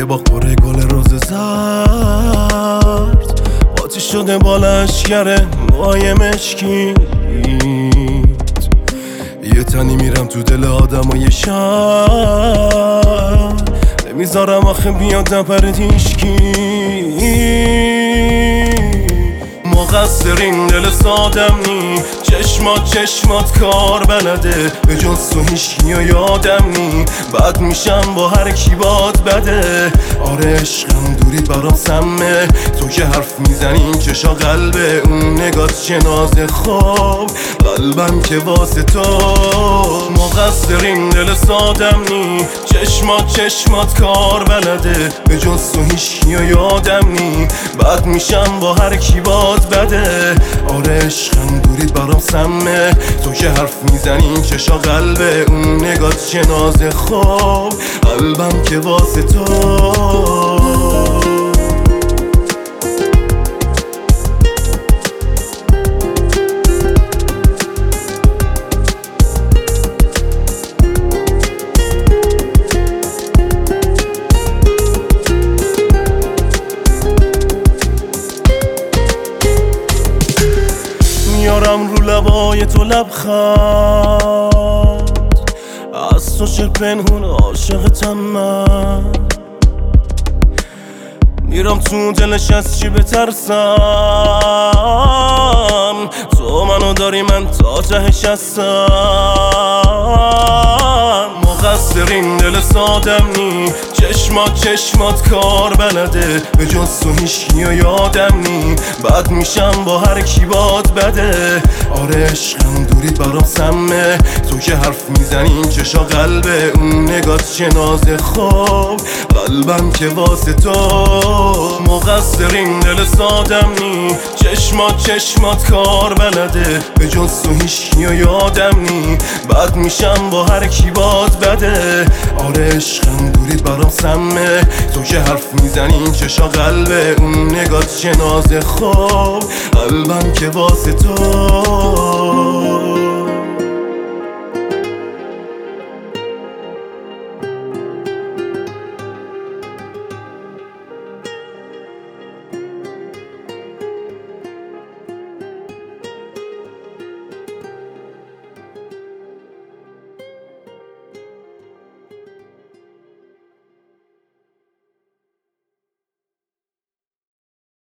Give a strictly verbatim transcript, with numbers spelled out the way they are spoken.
یه با خوره گل روز زرد آتیش شده بالش گره موهای مشکی یه تنی میرم تو دل آدم و یه شهر نمیذارم آخه بیادم پردیشکی مقصرین دل سادم نی چشمات چشمات کار بلده به جز تو هیچکی و یادم نی بد میشم با هر کی باد بده آره عشقم دورید برام سمه تو که حرف میزنی چشا قلبه اون نگات چه ناز خواب قلبم که واسه تو مقصرین دل سادم نی چشمات چشمات کار بلده به جز تو هیچکی و یادم نی بد میشم با هر کی باد بده آره عشقم دورید برام سمه تو که حرف میزنی چشا قلبه اون نگات چه ناز خواب قلبم که واسه تو میارم رو لبای تو لبخند از تو چه پنهون عاشقتم من میرم تو دلش از چی بترسم تو منو داری من تا تهش هستم مقصرین دل سادم نی چشمات چشمات کار بلده به جز تو هیچکی و یادم نی بد میشم با هر کی باد بده آره عشقم دورید برام سمه تو که حرف میزنی چشا قلبه اون نگات چه ناز خواب قلبم که واسه تو مقصرین دل سادم نی چشمات چشمات کار بلده به جز تو هیچکی و یادم نی بد میشم با هر کی باد بده آره عشقم دورید برام سمه تو که حرف میزنی چشا قلبه اون نگات چه ناز خواب قلبم که واسه تو